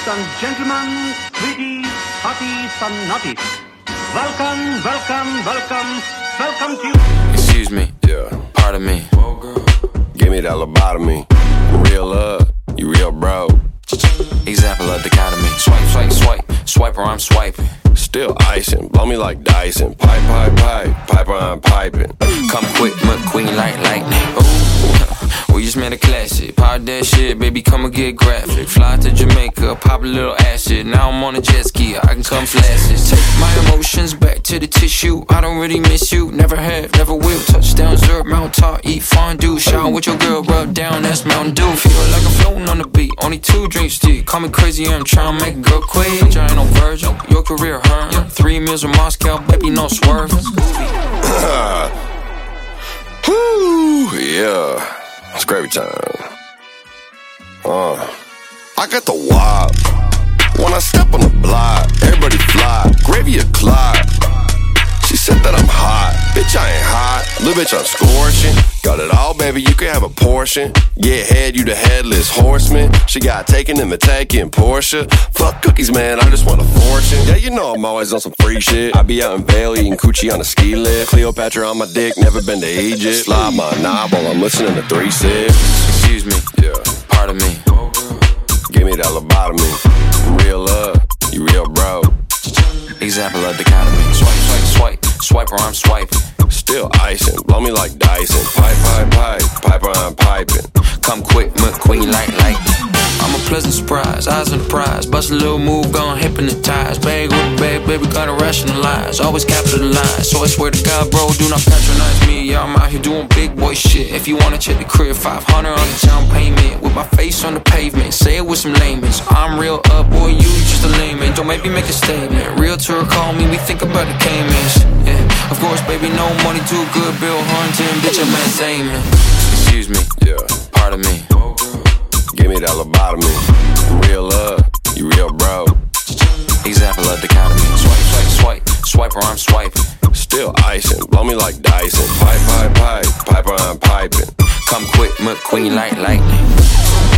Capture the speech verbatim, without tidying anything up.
and gentlemen, sweeties, hotties and nutties. Welcome, welcome, welcome, welcome to you. Excuse me, Yeah, pardon me. give me that lobotomy. Real love, you real bro. Example of dichotomy. Swipe, swipe, swipe, swipe or I'm swiping. Still icing, blow me like Dyson. Pipe, pipe, pipe, pipe, I'm piping. Come quick, McQueen like lightning. Ooh, we just made a classic. Pop that shit, baby, come and get graphic. Fly to Jamaica, pop a little acid. Now I'm on a jet ski, I can come flaccid. Take my emotions back to the tissue. I don't really miss you, never have, never will. Touchdown, Zurb, Mount Top, eat fondue. Shower with your girl, rub down, that's Mountain Dew. Feel like I'm floating on the beat, only two drinks stick. Call me crazy, I'm trying to make a girl quit. I ain't no virgin, your career hurt. Three meals in Moscow, baby, no swerve. Woo, yeah, it's gravy time. Uh, I got the wop. When I step on the block, everybody fly. Gravy a clock. She said that I'm hot. Bitch, I ain't hot. Little bitch, I'm scorching. Got it all, baby, you can have a portion. Get head, you the headless horseman. She got taken in the taking Porsche. Fuck cookies, man, I just want a fortune. Yeah, you know I'm always on some free shit. I be out in Vail eating coochie on a ski lift. Cleopatra on my dick, never been to Egypt. Slide my knob while I'm listening to three six. Excuse me, Yeah, pardon me. give me that lobotomy. Real love, you real bro. Example of dichotomy. Swipe, swipe, swipe, swipe or I'm swiping. Still icing, blow me like Dyson. Pipe, pipe, pipe, pipe, I'm piping. Come quick, McQueen like lightning. I'm a pleasant surprise, eyes on the prize. Bust a little move, gon' hypnotize. Bag with a bag, baby, gotta rationalize. Always capitalize, so I swear to God, bro, do not patronize me. Yeah, I'm out here doing big boy shit. If you wanna check the crib, five hundred on the down payment. With my face on the pavement, say it with some layman's. I'm real up, boy, you just a layman. Don't make me make a statement. Realtor call me, we think about the Caymans. Yeah, of course, baby, no money too good. Bill Hunting, bitch, I'm Matt Damon. Excuse me, Yeah, pardon me. give me that lobotomy. Real love, you real bro. Example of dichotomy. Swipe, swipe, swipe, swipe or I'm swiping. Still icing, blow me like Dyson. Pipe, pipe, pipe, pipe, I'm piping. Come quick, McQueen like lightning.